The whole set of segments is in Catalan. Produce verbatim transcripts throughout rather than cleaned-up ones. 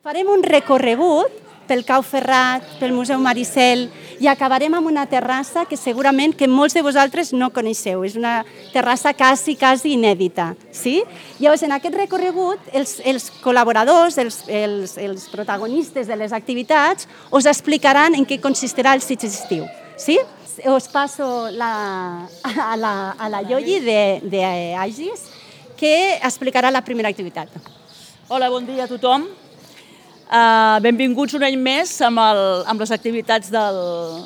Farem un recorregut pel Cau Ferrat, pel Museu Maricel, i acabarem amb una terrassa que segurament que molts de vosaltres no coneixeu. És una terrassa quasi, quasi inèdita. Sí? Llavors, en aquest recorregut, els, els col·laboradors, els, els, els protagonistes de les activitats, us explicaran en què consistirà el Sitges Estiu. Sí? Us passo la, a la, a la Yoyi d'Agis, que explicarà la primera activitat. Hola, bon dia a tothom. Uh, benvinguts un any més amb, el, amb les activitats del,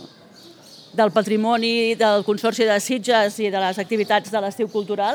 del patrimoni, del Consorci de Sitges i de les activitats de l'estiu cultural.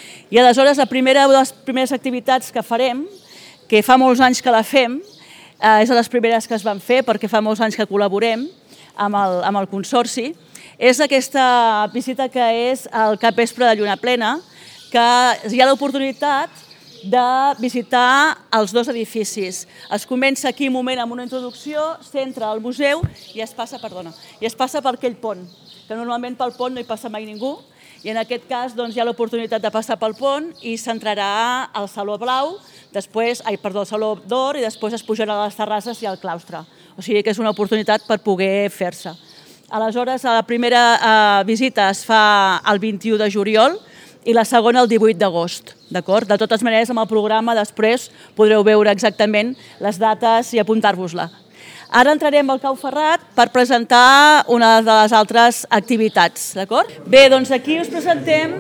I aleshores la primera de les primeres activitats que farem, que fa molts anys que la fem, uh, és de les primeres que es van fer perquè fa molts anys que col·laborem amb el, amb el Consorci, és aquesta visita que és al capvespre de Lluna Plena, que hi ha l'oportunitat de visitar els dos edificis. Es comença aquí un moment amb una introducció, s'entra al museu i es passa, perdona, i es passa per aquell pont, que normalment pel pont no hi passa mai ningú, i en aquest cas doncs, hi ha l'oportunitat de passar pel pont i s'entrarà al Saló Blau, després, ai, perdó, al Saló d'Or, i després es pujarà a les terrasses i al claustre. O sigui que és una oportunitat per poder fer-se. Aleshores, la primera eh, visita es fa el vint-i-u de juliol, i la segona el divuit d'agost. De totes maneres, amb el programa després podreu veure exactament les dates i apuntar-vos-la. Ara entrarem al Cau Ferrat per presentar una de les altres activitats. Bé, doncs aquí us presentem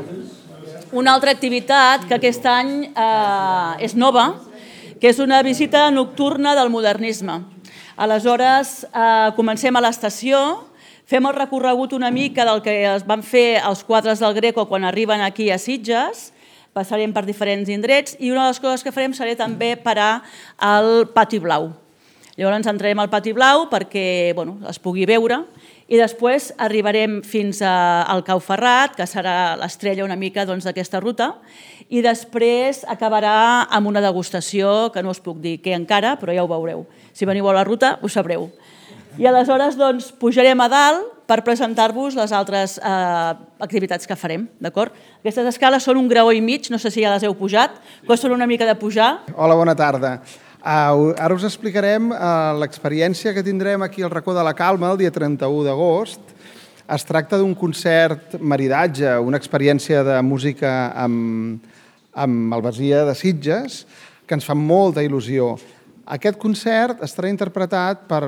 una altra activitat que aquest any eh, és nova, que és una visita nocturna del modernisme. Aleshores, eh, comencem a l'estació. Fem el recorregut una mica del que es van fer els quadres del Greco quan arriben aquí a Sitges, passarem per diferents indrets i una de les coses que farem serà també parar al Pati Blau. Llavors entrarem al Pati Blau perquè bueno, es pugui veure i després arribarem fins al Cau Ferrat, que serà l'estrella una mica d'aquesta ruta, i després acabarà amb una degustació que no us puc dir què encara, però ja ho veureu. Si veniu a la ruta ho sabreu. I aleshores doncs, pujarem a dalt per presentar-vos les altres eh, activitats que farem. Aquestes escales són un graó i mig, no sé si ja les heu pujat, costen una mica de pujar. Hola, bona tarda. Uh, ara us explicarem uh, l'experiència que tindrem aquí al Racó de la Calma el dia trenta-u d'agost. Es tracta d'un concert maridatge, una experiència de música amb, amb Malvasia de Sitges, que ens fa molta il·lusió. Aquest concert estarà interpretat per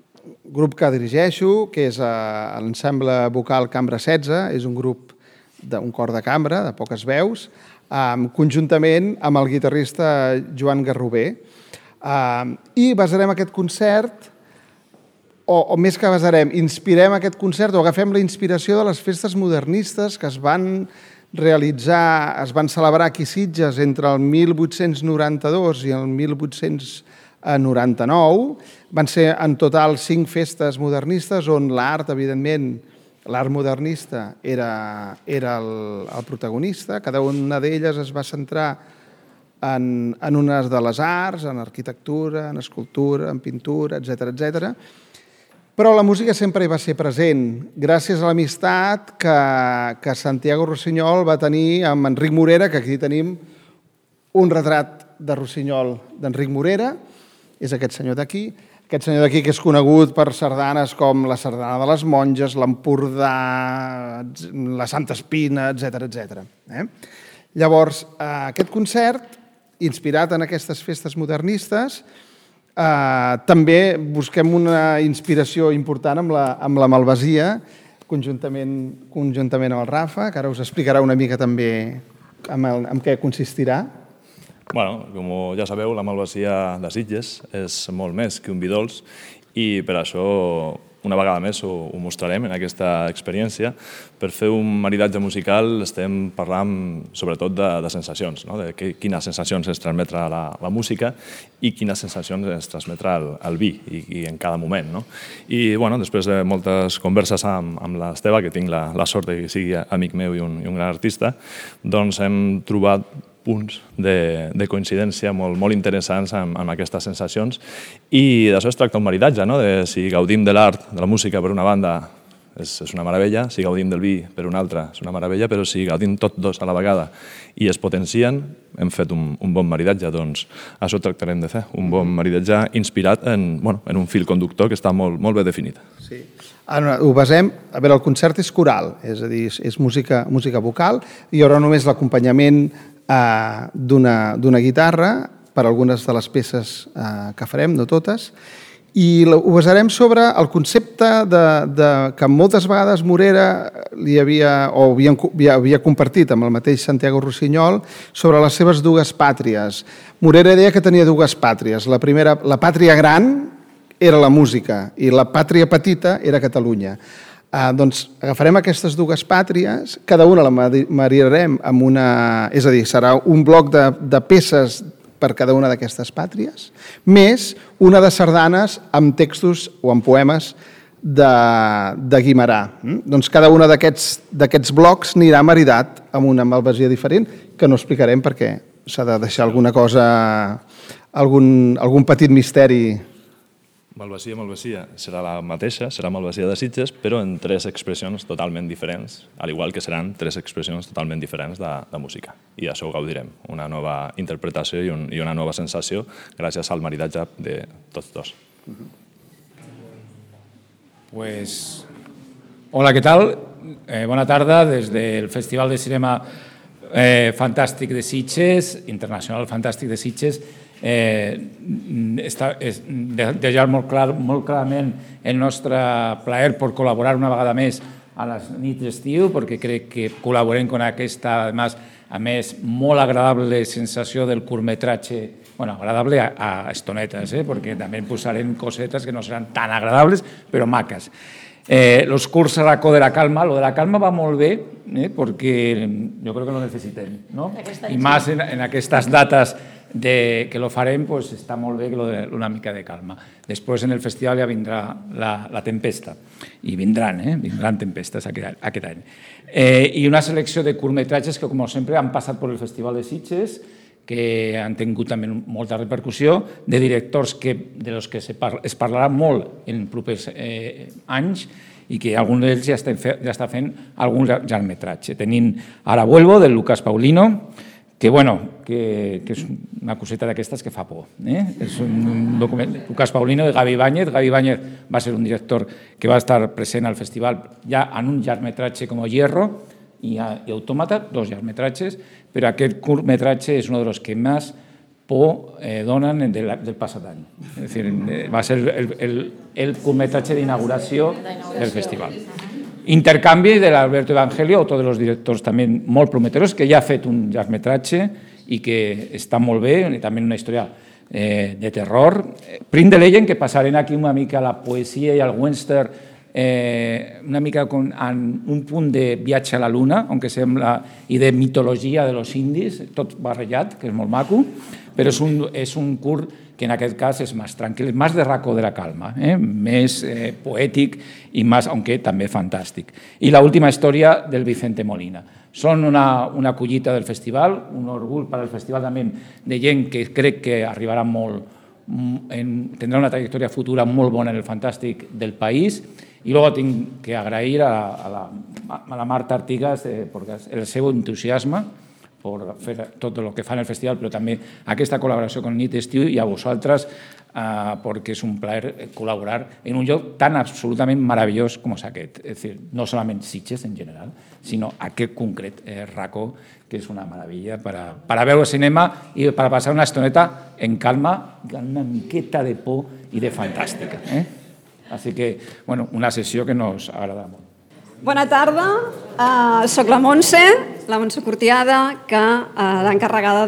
grup que dirigeixo, que és l'ensemble vocal Cambra setze, és un grup d'un cor de cambra, de poques veus, conjuntament amb el guitarrista Joan Garrover. I basarem aquest concert, o més que basarem, inspirem aquest concert o agafem la inspiració de les festes modernistes que es van realitzar, es van celebrar aquí a Sitges entre el mil vuit-cents noranta-dos i el mil vuit-cents noranta-nou. Van ser en total cinc festes modernistes on l'art, evidentment, l'art modernista era, era el, el protagonista. Cada una d'elles es va centrar en, en unes de les arts, en arquitectura, en escultura, en pintura, etcètera, etcètera. Però la música sempre hi va ser present, gràcies a l'amistat que, que Santiago Rossinyol va tenir amb Enric Morera, que aquí tenim un retrat de Rossinyol d'Enric Morera, és aquest senyor d'aquí, aquest senyor d'aquí que és conegut per sardanes com la sardana de les monges, l'Empordà, la Santa Espina, etcètera, etcètera. Llavors, aquest concert, inspirat en aquestes festes modernistes, també busquem una inspiració important amb la Malvasia, conjuntament amb el Rafa, que ara us explicarà una mica també en què consistirà. Bueno, com ja sabeu, la Malvasia de Sitges és molt més que un vi dolç i per això una vegada més ho mostrarem en aquesta experiència. Per fer un maridatge musical estem parlant sobretot de sensacions, de quines sensacions ens transmetrà la música i quines sensacions ens transmetrà el vi i en cada moment. I després de moltes converses amb l'Esteve, que tinc la sort que sigui amic meu i un gran artista, doncs hem trobat punts de coincidència molt interessants amb aquestes sensacions i d'això es tracta un maridatge, de si gaudim de l'art, de la música per una banda és, és una meravella. Si gaudim del vi per una altra, és una meravella, però si gaudim tots dos a la vegada i es potencien, hem fet un, un bon maridatge. Doncs això tractarem de fer, un bon maridatge inspirat en, bueno, en un fil conductor que està molt, molt bé definit. Sí. Ara, ho basem... A veure, el concert és coral, és a dir, és música, música vocal, i hi haurà només l'acompanyament eh, d'una guitarra per algunes de les peces eh, que farem, no totes, i ho basarem sobre el concepte de, de, que moltes vegades Morera li havia, o havia, havia compartit amb el mateix Santiago Rossinyol sobre les seves dues pàtries. Morera deia que tenia dues pàtries. La primera, la pàtria gran era la música i la pàtria petita era Catalunya. Eh, doncs agafarem aquestes dues pàtries, cada una la marinarem amb una... És a dir, serà un bloc de, de peces per cada una d'aquestes pàtries, més una de sardanes amb textos o amb poemes de, de Guimerà. Doncs cada un d'aquests blocs anirà maridat amb una malvasia diferent, que no explicarem perquè s'ha de deixar alguna cosa, algun, algun petit misteri. Malvasia, Malvasia serà la mateixa, serà Malvasia de Sitges, però en tres expressions totalment diferents, al igual que seran tres expressions totalment diferents de, de música. I això ho gaudirem, una nova interpretació i, un, i una nova sensació gràcies al maridatge de tots dos. Pues, hola, què tal? Eh, bona tarda des del Festival de Cinema eh, Fantàstic de Sitges, Internacional Fantàstic de Sitges. Eh, està, és, deixar molt, clar, molt clarament el nostre plaer per col·laborar una vegada més a les nits d'estiu, perquè crec que col·laborem amb aquesta, a més, a més molt agradable sensació del curtmetratge, bueno, agradable a, a estonetes, eh, perquè també posarem cosetes que no seran tan agradables, però maques. Eh, los curts a racó de la calma, lo de la calma va molt bé, eh, perquè jo crec que lo necessitem, no? I més en, en aquestes dates de que lo farem, pues, està molt bé que lo de una mica de calma. Després en el festival ja vindrà la, la tempesta, i vindran, eh? vindran tempestes aquest, aquest any. Eh, I una selecció de curtmetratges que, com sempre, han passat per el Festival de Sitges, que han tingut també molta repercussió, de directors que, de los que se par, es parlarà molt en propers eh, anys, i que algun d'ells ja, ja està fent algun llargmetratge. Tenim Ara Vuelvo, del Lucas Paulino, que, bueno, que, que és una coseta d'aquestes que fa por. Eh? És un document, Lucas Paulino de Gavi Báñez. Gavi Báñez va ser un director que va estar present al festival ja en un llargmetratge com Hierro i, i Autómata, dos llargmetratges, però aquest curtmetratge és un dels que més por eh, donen del, del passat any. És dir, va ser el, el, el curtmetratge d'inauguració del festival. Intercanvi de l'Alberto Evangelio, otro de los directors també molt prometedors, que ja ha fet un llargmetratge i que està molt bé, i també una història eh, de terror. Print de Legend, que passarem aquí una mica a la poesia i al western, eh, una mica con, en un punt de viatge a la luna, aunque sembla, i de mitologia de los indis, tot barrejat, que és molt maco, però és un, és un curt que en aquest cas és més tranquil, més de racó de la calma, eh? més eh, poètic i més, aunque també fantàstic. I l'última història del Vicente Molina. Són una, una collita del festival, un orgull per al festival també de gent que crec que arribarà molt, en, tindrà una trajectòria futura molt bona en el fantàstic del país. I luego tinc que agrair a, a, la, a la Marta Artigas eh, el seu entusiasme per fer tot el que fa en el festival, però també aquesta col·laboració amb Nit d'Estiu i a vosaltres, eh, perquè és un plaer col·laborar en un lloc tan absolutament meravellós com és aquest. És dir, no solament Sitges en general, sinó aquest concret eh, racó, que és una meravella per a, per a veure cinema i per a passar una estoneta en calma, amb una miqueta de por i de fantàstica. Eh? Així que, bueno, una sessió que nos agrada molt. Bona tarda, uh, soc la Montse, la Montse Cortiada, que uh, l'encarregada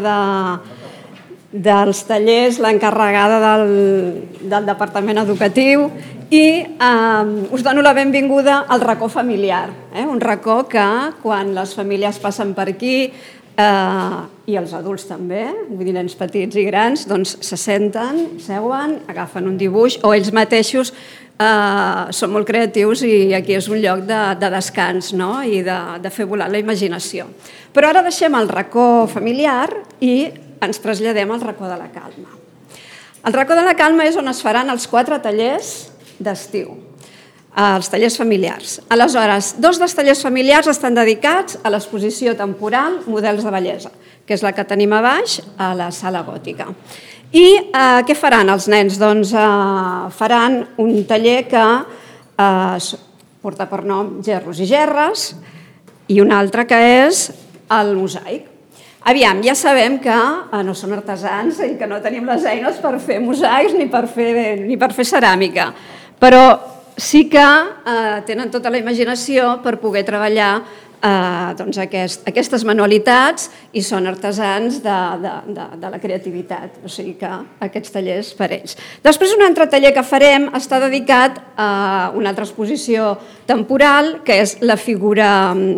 de, dels tallers, l'encarregada del, del Departament Educatiu, i uh, us dono la benvinguda al racó familiar, eh? Un racó que quan les famílies passen per aquí, uh, i els adults també, vull dir, nens petits i grans, doncs se senten, seuen, agafen un dibuix, o ells mateixos Uh, són molt creatius i aquí és un lloc de, de descans, no? I de, de fer volar la imaginació. Però ara deixem el racó familiar i ens traslladem al racó de la calma. El racó de la calma és on es faran els quatre tallers d'estiu. als tallers familiars. Aleshores, dos dels tallers familiars estan dedicats a l'exposició temporal Models de bellesa, que és la que tenim a baix, a la sala gòtica. I eh, què faran els nens? Doncs eh, faran un taller que eh, porta per nom Gerros i Gerres i un altre que és el mosaic. Aviam, ja sabem que eh, no som artesans i que no tenim les eines per fer mosaics ni per fer, ni per fer ceràmica, però sí que eh, tenen tota la imaginació per poder treballar eh, doncs aquest, aquestes manualitats i són artesans de, de, de, de la creativitat, o sigui que aquests tallers per ells. Després un altre taller que farem està dedicat a una altra exposició temporal que és la figura...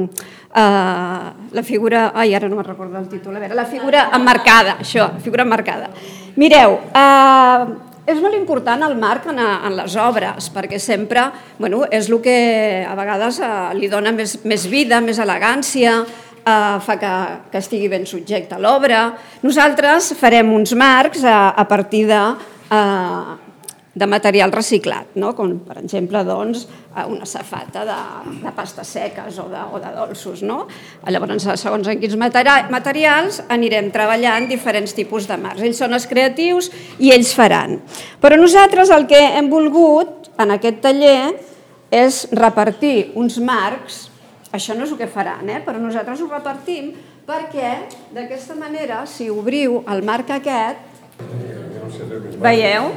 Uh, la figura... Ai, ara no me'n recordo el títol. A veure, la figura emmarcada, això, la figura emmarcada. Mireu, uh, és molt important el marc en, en les obres, perquè sempre bueno, és el que a vegades uh, li dona més, més vida, més elegància, uh, fa que, que estigui ben subjecte a l'obra. Nosaltres farem uns marcs a, a partir de... Uh, de material reciclat, no? Com per exemple doncs, una safata de, de pastes seques o de, o de dolços. No? Llavors, segons en quins materials anirem treballant diferents tipus de marcs. Ells són els creatius i ells faran. Però nosaltres el que hem volgut en aquest taller és repartir uns marcs, això no és el que faran, eh? Però nosaltres ho repartim perquè d'aquesta manera, si obriu el marc aquest, veieu?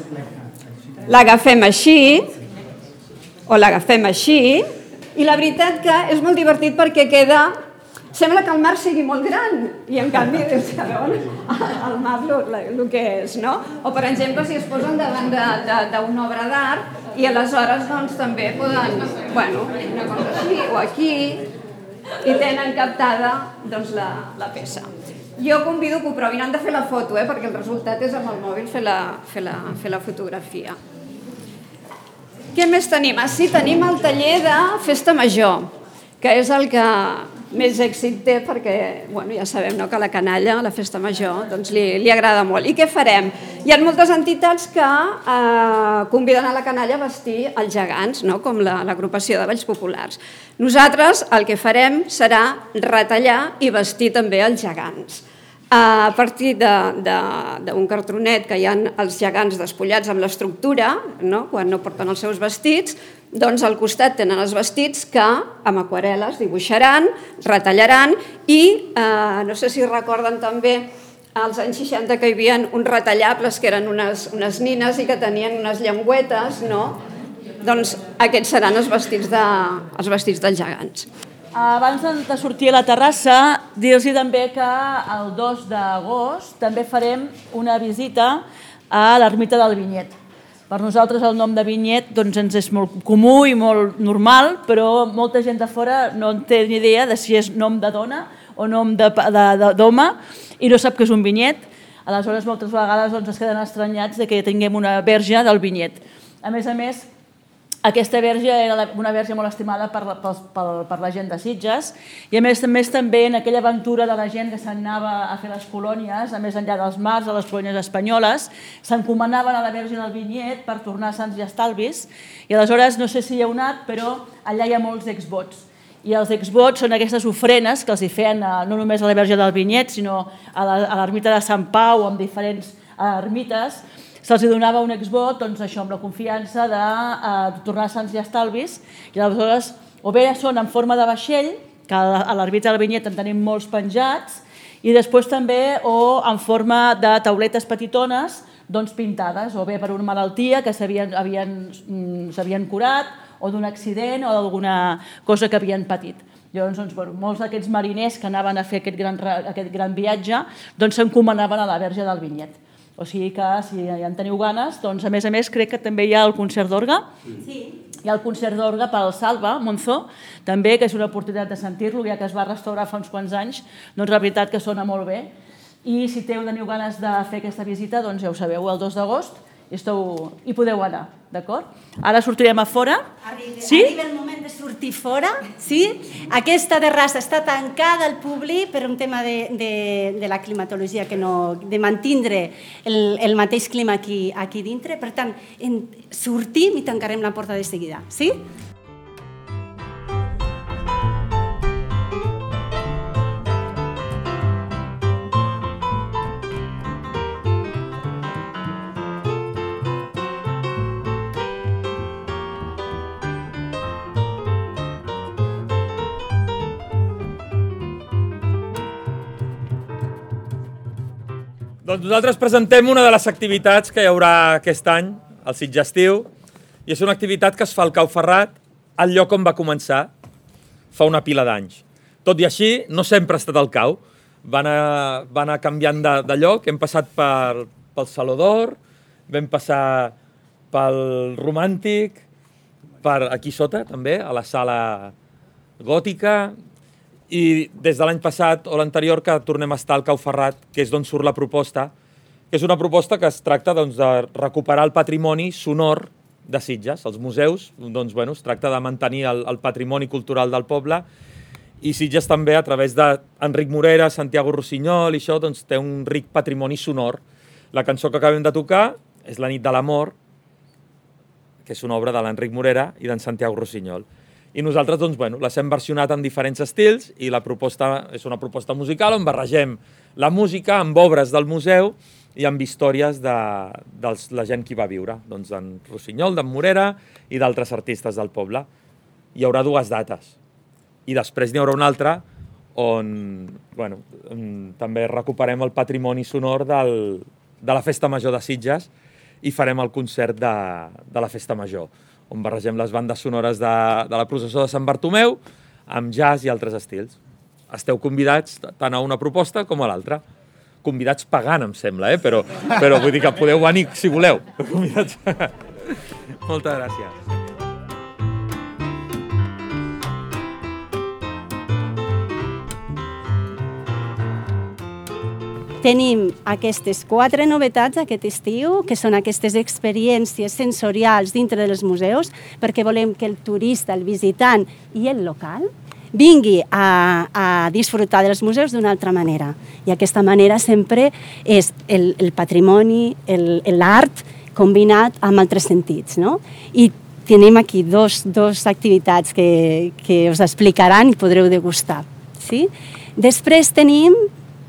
L'agafem així, o l'agafem així, i la veritat que és molt divertit perquè queda... Sembla que el mar sigui molt gran, i en canvi sabeu el mar el que és, no? O per exemple, si es posen davant d'una obra d'art, i aleshores doncs també poden, bueno, una cosa així, o aquí, i tenen captada doncs la, la peça. Jo convido que ho provin, han de fer la foto, eh, perquè el resultat és amb el mòbil fer la, fer la, fer la fotografia. Què més tenim? Ah, sí, tenim el taller de Festa Major, que és el que més èxit té perquè, bueno, ja sabem, no, que la canalla, la Festa Major, doncs li, li agrada molt. I què farem? Hi ha moltes entitats que eh, conviden a la canalla a vestir els gegants, no, com l'agrupació de Balls Populars. Nosaltres el que farem serà retallar i vestir també els gegants. A partir d'un cartronet que hi ha els gegants despullats amb l'estructura, no? Quan no porten els seus vestits, doncs al costat tenen els vestits que amb aquarel·les dibuixaran, retallaran i eh, no sé si recorden també als anys seixanta que hi havia uns retallables que eren unes, unes nines i que tenien unes llengüetes, no? Doncs aquests seran els vestits, de, els vestits dels gegants. Abans de sortir a la terrassa, dir-los també que el dos d'agost també farem una visita a l'ermita del Vinyet. Per nosaltres el nom de Vinyet doncs, ens és molt comú i molt normal, però molta gent de fora no en té ni idea de si és nom de dona o nom d'home i no sap què és un vinyet. Aleshores, moltes vegades doncs, es queden estranyats de que tinguem una verge del Vinyet. A més a més, aquesta verge era una verge molt estimada per la, per, per la gent de Sitges i a més, a més també en aquella aventura de la gent que s'anava a fer les colònies, a més enllà dels mars, a les colònies espanyoles, s'encomanaven a la verge del Vinyet per tornar sants i estalvis i aleshores no sé si hi heu anat, però allà hi ha molts exvots. I els exvots són aquestes ofrenes que els hi feien no només a la verge del Vinyet, sinó a l'ermita de Sant Pau o amb diferents ermites. Se'ls donava un exvot, doncs això, amb la confiança de eh, tornar sants i estalvis, i aleshores o bé són en forma de vaixell, que a l'ermita del Vinyet en tenim molts penjats, i després també o en forma de tauletes petitones, doncs pintades, o bé per una malaltia que s'havien curat, o d'un accident o d'alguna cosa que havien patit. Llavors, doncs, bueno, molts d'aquests mariners que anaven a fer aquest gran, aquest gran viatge doncs s'encomanaven a la verge del Vinyet. O sigui que, si ja en teniu ganes, doncs, a més a més, crec que també hi ha el concert d'orgue. Sí. Hi ha el concert d'orgue pel Salva Monzó, també, que és una oportunitat de sentir-lo, ja que es va restaurar fa uns quants anys, doncs la veritat que sona molt bé. I si teniu ganes de fer aquesta visita, doncs ja ho sabeu, el dos d'agost, i esteu, hi podeu anar, d'acord? Ara sortirem a fora. Arriba, sí? arriba el moment de sortir fora, sí? Aquesta terrassa està tancada al públic per un tema de, de, de la climatologia, que no, de mantindre el, el mateix clima aquí, aquí dintre. Per tant, en, sortim i tancarem la porta de seguida, sí? Doncs nosaltres presentem una de les activitats que hi haurà aquest any, el Sitges Estiu, i és una activitat que es fa al Cau Ferrat, al lloc on va començar, fa una pila d'anys. Tot i així, no sempre ha estat al Cau, va anar, va anar canviant de, de lloc, hem passat per, pel Saló d'Or, vam passar pel Romàntic, per aquí sota també, a la Sala Gòtica, i des de l'any passat o l'anterior que tornem a estar al Cau Ferrat, que és d'on surt la proposta, que és una proposta que es tracta doncs, de recuperar el patrimoni sonor de Sitges. Els museus, doncs, bueno, es tracta de mantenir el, el patrimoni cultural del poble, i Sitges també, a través d'Enric Morera, Santiago Rossinyol i això, doncs, té un ric patrimoni sonor. La cançó que acabem de tocar és La nit de l'amor, que és una obra de l'Enric Morera i d'en Santiago Rossinyol. I nosaltres, doncs, bueno, les hem versionat en diferents estils i la proposta és una proposta musical on barregem la música amb obres del museu i amb històries de, de la gent que hi va viure, doncs d'en Rossinyol, d'en Morera i d'altres artistes del poble. Hi haurà dues dates. I després n'hi haurà una altra on, bueno, on també recuperem el patrimoni sonor del, de la Festa Major de Sitges i farem el concert de, de la Festa Major, on barregem les bandes sonores de, de la processó de Sant Bartomeu amb jazz i altres estils. Esteu convidats tant a una proposta com a l'altra. Convidats pagant, em sembla, eh? però, però vull dir que podeu venir si voleu. Convidats... Moltes gràcies. Tenim aquestes quatre novetats aquest estiu, que són aquestes experiències sensorials dintre dels museus, perquè volem que el turista, el visitant i el local vingui a, a disfrutar dels museus d'una altra manera. I aquesta manera sempre és el, el patrimoni, l'art combinat amb altres sentits, no? I tenim aquí dos, dos activitats que, que us explicaran i podreu degustar. Sí? Després tenim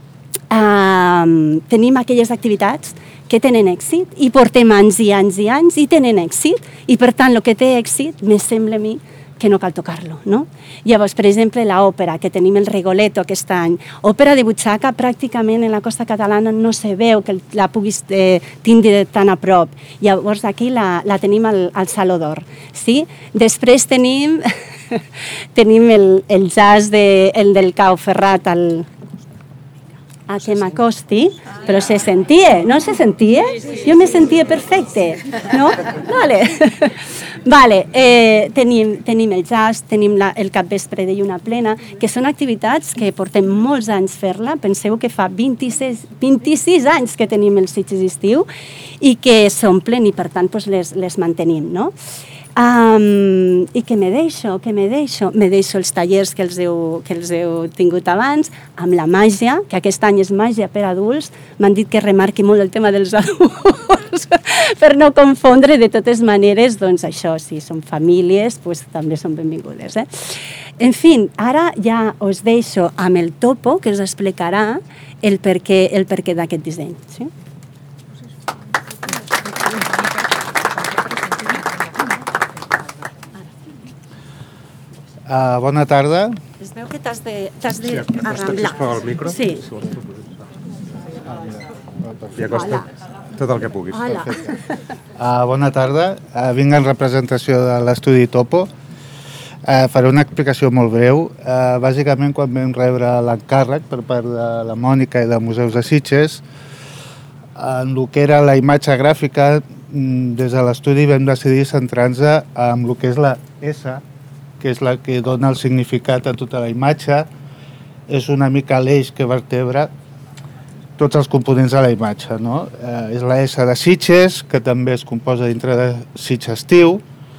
Uh, tenim aquelles activitats que tenen èxit i portem anys i anys i anys i tenen èxit i per tant el que té èxit me sembla a mi que no cal tocar-lo, no? Llavors, per exemple, l'òpera, que tenim el Rigoletto aquest any, òpera de butxaca pràcticament en la costa catalana no se veu que la puguis eh, tindre tan a prop. Llavors aquí la, la tenim al, al Saló d'Or, sí? Després tenim tenim el, el jazz de, el del Cau Ferrat al a que m'acosti, però se sentia, no se sentia? Jo me sentia perfecte, no? Vale. Vale, eh, tenim, tenim el jazz, tenim la, el capvespre de lluna plena, que són activitats que portem molts anys fer-la, penseu que fa vint-i-sis, vint-i-sis anys que tenim el Sitges Estiu i que s'omplen i per tant pues, les, les mantenim, no? Um, I què me deixo? Què me deixo? Me deixo els tallers que els, heu, que els heu tingut abans, amb la màgia, que aquest any és màgia per adults. M'han dit que remarqui molt el tema dels adults, per no confondre. De totes maneres, doncs això, si són famílies, pues, també són benvingudes. Eh? En fi, ara ja us deixo amb el topo, que us explicarà el perquè, el perquè d'aquest disseny. Sí? Uh, bona tarda. Es veu que t'has de, t'has de sí, arramblar. El micro? Sí. I acosta tot el que puguis. Hola. Uh, bona tarda. Uh, vinc en representació de l'estudi Topo. Uh, faré una explicació molt breu. Uh, bàsicament, quan vam rebre l'encàrrec per part de la Mònica i de Museus de Sitges, en el que era la imatge gràfica, des de l'estudi vam decidir centrar-nos en el que és la S, que és la que dona el significat a tota la imatge, és una mica l'eix que vertebra tots els components de la imatge, no? Eh, és la S de Sitges, que també es composa dintre de Sitges Estiu,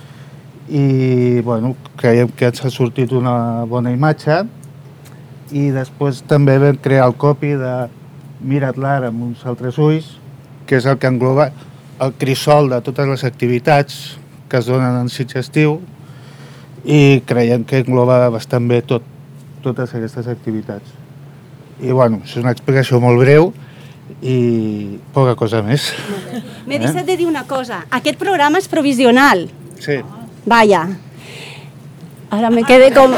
i bueno, creiem que ens ha sortit una bona imatge, i després també vam crear el copy de Mira't l'ara amb uns altres ulls, que és el que engloba el crisol de totes les activitats que es donen en Sitges Estiu, i creiem que engloba bastant bé tot, totes aquestes activitats. I bueno, és una explicació molt breu i poca cosa més. M'he eh? deixat de dir una cosa. Aquest programa és provisional. Sí. Vaya. Ara me quedé com...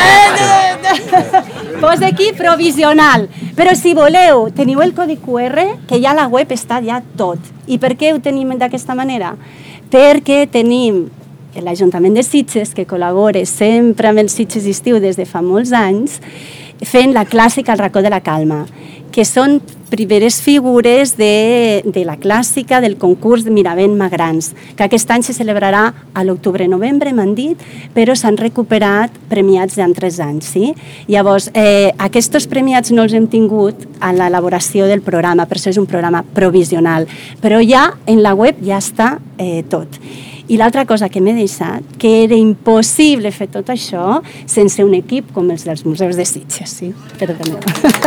Posa aquí provisional. Però si voleu, teniu el codi Q R, que ja a la web està ja tot. I per què ho tenim d'aquesta manera? Perquè tenim l'Ajuntament de Sitges, que col·labora sempre amb el Sitges Estiu des de fa molts anys, fent la clàssica al racó de la calma, que són primeres figures de, de la clàssica del concurs de Miravent Magrans, que aquest any se celebrarà a l'octubre-novembre, m'han dit, però s'han recuperat premiats d'altres anys. Sí? Llavors, eh, aquests premiats no els hem tingut a l'elaboració del programa, per això és un programa provisional, però ja en la web ja està eh, tot. I l'altra cosa que m'he deixat, que era impossible fer tot això sense un equip com els dels museus de Sitges, sí? Perdoneu.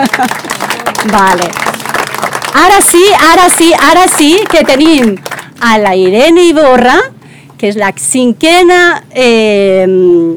Vale. Ara sí, ara sí, ara sí que tenim a la Irene Iborra, que és la cinquena eh,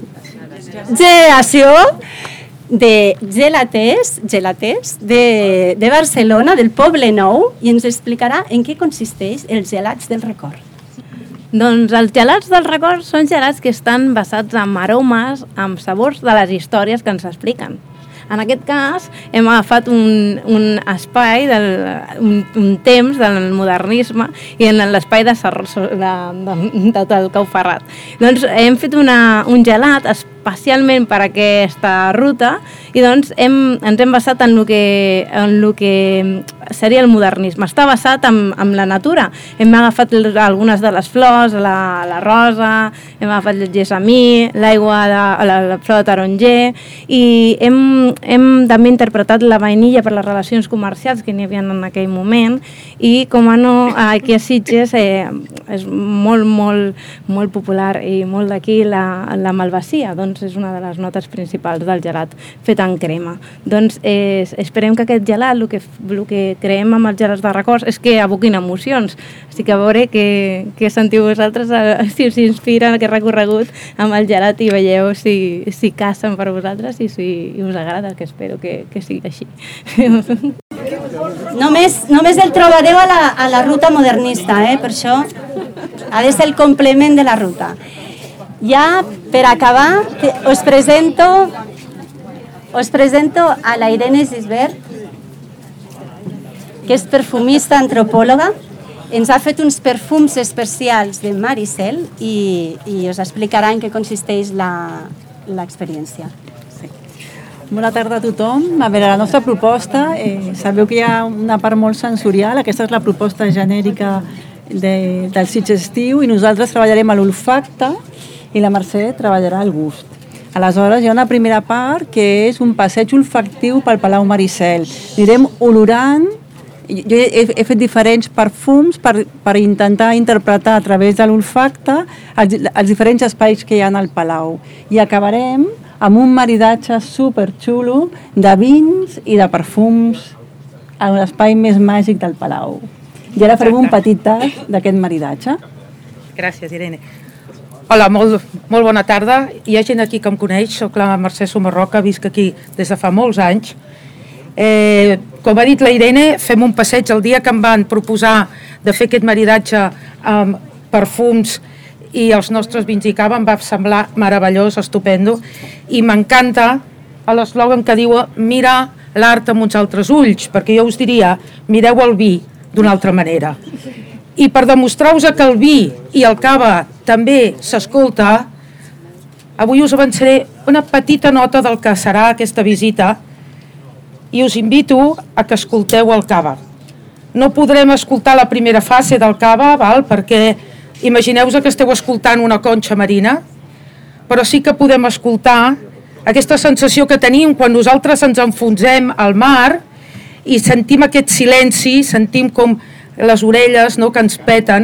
generació de gelaters, gelaters de, de Barcelona, del Poble Nou, i ens explicarà en què consisteix els gelats del record. Doncs els gelats del record són gelats que estan basats en aromes, en sabors de les històries que ens expliquen. En aquest cas, hem agafat un, un espai, del, un, un temps del modernisme i en l'espai de, de, de, de, del Cau Ferrat. Doncs hem fet una, un gelat especialment per a aquesta ruta i doncs hem, ens hem basat en el que, en el que seria el modernisme. Està basat en, en la natura. Hem agafat algunes de les flors, la, la rosa, hem agafat el gessamí, l'aigua de la, la flor de taronger i hem, hem també interpretat la vainilla per les relacions comercials que n'hi havia en aquell moment i, com a no, aquí a Sitges eh, és molt, molt, molt popular i molt d'aquí la, la malvasia, doncs és una de les notes principals del gelat fet en crema. Doncs eh, esperem que aquest gelat, el que, el que creem amb els gelats de records és que aboquin emocions, així que a veure què, què sentiu vosaltres, si us inspira aquest recorregut amb el gelat i veieu si, si casen per vosaltres i si us agrada, que espero que, que sigui així. Només, només el trobareu a la, a la ruta modernista, eh? Per això ha de ser el complement de la ruta. Ja, per acabar, us presento, us presento a la Irene Gisbert, que és perfumista antropòloga. Ens ha fet uns perfums especials de Maricel i, i us explicarà en què consisteix l'experiència. Bona tarda a tothom. A veure, la nostra proposta, eh, sabeu que hi ha una part molt sensorial, aquesta és la proposta genèrica de, del Sitges Estiu i nosaltres treballarem a l'olfacte i la Mercè treballarà al gust. Aleshores, hi ha una primera part que és un passeig olfactiu pel Palau Maricel. Anirem olorant, jo he, he fet diferents perfums per, per intentar interpretar a través de l'olfacte els, els diferents espais que hi ha al Palau. I acabarem amb un maridatge superxulo de vins i de perfums a l'espai més màgic del Palau. I ara farem un petit tast d'aquest maridatge. Gràcies, Irene. Hola, molt, molt bona tarda. Hi ha gent aquí que em coneix, soc la Mercè Sumarroca, visc aquí des de fa molts anys. Eh, com ha dit la Irene, fem un passeig el dia que em van proposar de fer aquest maridatge amb perfums i els nostres vins i cava, em va semblar meravellós, estupendo, i m'encanta l'eslògan que diu mira l'art amb uns altres ulls, perquè jo us diria mireu el vi d'una altra manera. I per demostrar-vos que el vi i el cava també s'escolta, avui us avançaré una petita nota del que serà aquesta visita i us invito a que escolteu el cava. No podrem escoltar la primera fase del cava, val? Perquè imagineu-vos que esteu escoltant una conxa marina, però sí que podem escoltar aquesta sensació que tenim quan nosaltres ens enfonsem al mar i sentim aquest silenci, sentim com les orelles, no?, que ens peten.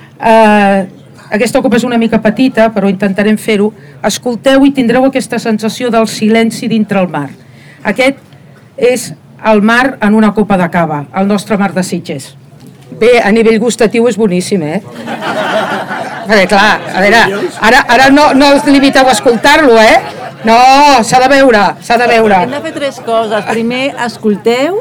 Eh, aquesta copa és una mica petita, però intentarem fer-ho. Escolteu i tindreu aquesta sensació del silenci dintre el mar. Aquest és el mar en una copa de cava, el nostre mar de Sitges. Bé, a nivell gustatiu és boníssim, eh? Perquè, clar, a veure, ara, ara no, no us limiteu a escoltar-lo, eh? No, s'ha de veure, s'ha de veure. Hem de fer tres coses. Primer, escolteu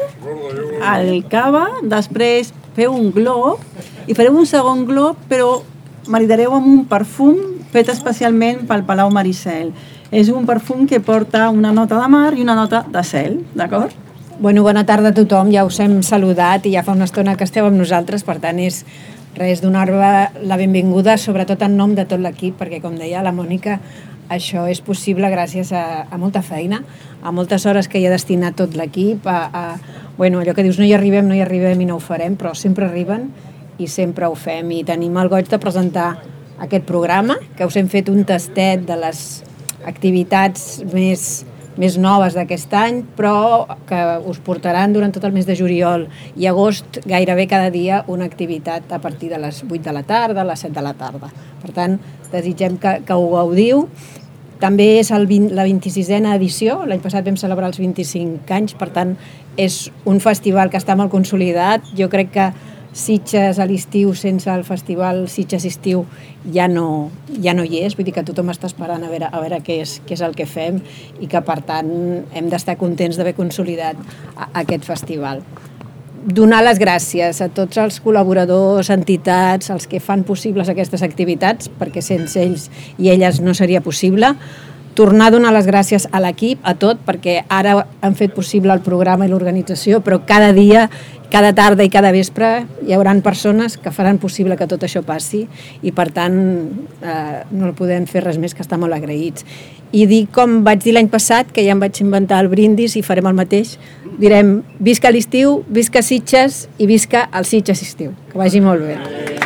el cava, després feu un glob i fareu un segon glob, però maridareu amb un perfum fet especialment pel Palau Maricel. És un perfum que porta una nota de mar i una nota de cel, d'acord? Bueno, bona tarda a tothom, ja us hem saludat i ja fa una estona que esteu amb nosaltres, per tant és res donar-vos la benvinguda, sobretot en nom de tot l'equip, perquè com deia la Mònica, això és possible gràcies a, a molta feina, a moltes hores que hi ha destinat tot l'equip, a, a bueno, allò que dius no hi arribem, no hi arribem i no ho farem, però sempre arriben i sempre ho fem. I tenim el goig de presentar aquest programa, que us hem fet un tastet de les activitats més, més noves d'aquest any, però que us portaran durant tot el mes de juliol i agost gairebé cada dia una activitat a partir de les vuit de la tarda, a les set de la tarda. Per tant, desitgem que, que ho gaudiu. També és el vint, la vint-i-sisena edició, l'any passat vam celebrar els vint-i-cinc anys, per tant és un festival que està molt consolidat. Jo crec que Sitges a l'estiu sense el festival Sitges Estiu ja no, ja no hi és, vull dir que tothom està esperant a veure, a veure què, és, què és el que fem i que per tant hem d'estar contents d'haver consolidat aquest festival. Donar les gràcies a tots els col·laboradors, entitats, els que fan possibles aquestes activitats, perquè sense ells i elles no seria possible. Tornar a donar les gràcies a l'equip, a tot, perquè ara han fet possible el programa i l'organització, però cada dia, cada tarda i cada vespre hi haurà persones que faran possible que tot això passi i per tant eh, no podem fer res més que estar molt agraïts. I dir, com vaig dir l'any passat, que ja em vaig inventar el brindis i farem el mateix, direm visca l'estiu, visca Sitges i visca el Sitges Estiu. Que vagi molt bé.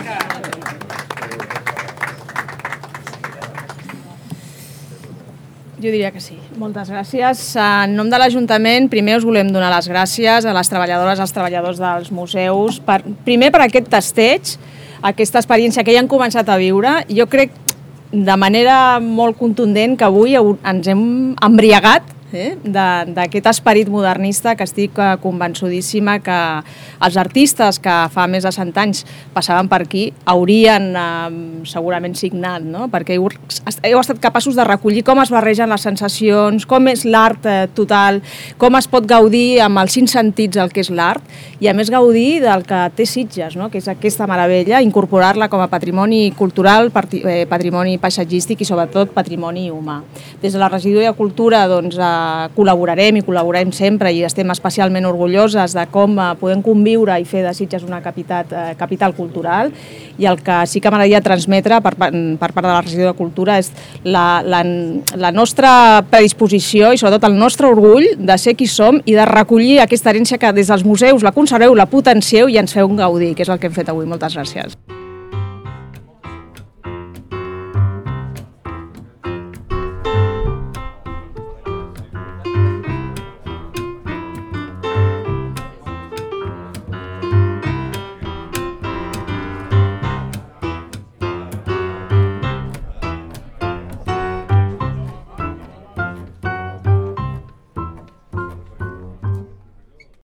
Jo diria que sí. Moltes gràcies. En nom de l'Ajuntament, primer us volem donar les gràcies a les treballadores, als treballadors dels museus, per, primer per aquest tasteig, aquesta experiència que ja han començat a viure. Jo crec de manera molt contundent que avui ens hem embriagat eh, d'aquest esperit modernista, que estic convençudíssima que els artistes que fa més de cent anys passaven per aquí haurien eh, segurament signat, no? Perquè heu, heu estat capaços de recollir com es barregen les sensacions, com és l'art eh, total, com es pot gaudir amb els cinc sentits el que és l'art i a més gaudir del que té Sitges, no? Que és aquesta meravella, incorporar-la com a patrimoni cultural, patrimoni paisatgístic i sobretot patrimoni humà. Des de la Regidoria de Cultura doncs, eh, col·laborarem i col·laborem sempre i estem especialment orgulloses de com podem conviure i fer de Sitges una capital, eh, capital cultural i el que sí que m'agradaria transmetre per, per part de la Regidoria de Cultura és la, la, la nostra predisposició i sobretot el nostre orgull de ser qui som i de recollir aquesta herència que des dels museus la conserveu, la potencieu i ens feu gaudir, que és el que hem fet avui. Moltes gràcies.